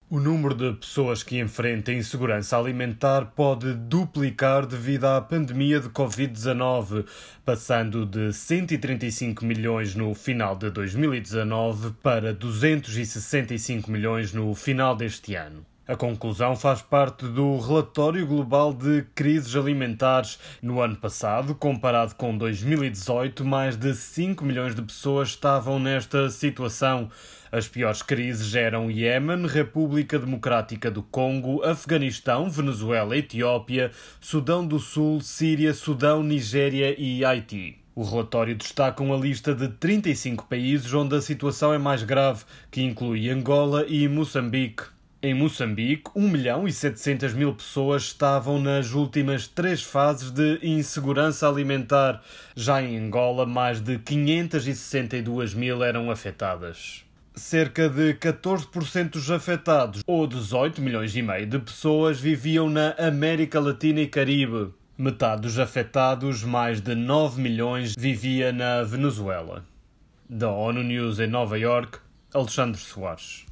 O número de pessoas que enfrentam insegurança alimentar pode duplicar devido à pandemia de Covid-19, passando de 135 milhões no final de 2019 para 265 milhões no final deste ano. A conclusão faz parte do Relatório Global de Crises Alimentares. No ano passado, comparado com 2018, mais de 5 milhões de pessoas estavam nesta situação. As piores crises eram Iémen, República Democrática do Congo, Afeganistão, Venezuela, Etiópia, Sudão do Sul, Síria, Sudão, Nigéria e Haiti. O relatório destaca uma lista de 35 países onde a situação é mais grave, que inclui Angola e Moçambique. Em Moçambique, 1.700.000 pessoas estavam nas últimas 3 fases de insegurança alimentar. Já em Angola, mais de 562.000 eram afetadas. Cerca de 14% dos afetados, ou 18 milhões e meio de pessoas, viviam na América Latina e Caribe. Metade dos afetados, mais de 9 milhões, vivia na Venezuela. Da ONU News em Nova Iorque, Alexandre Soares.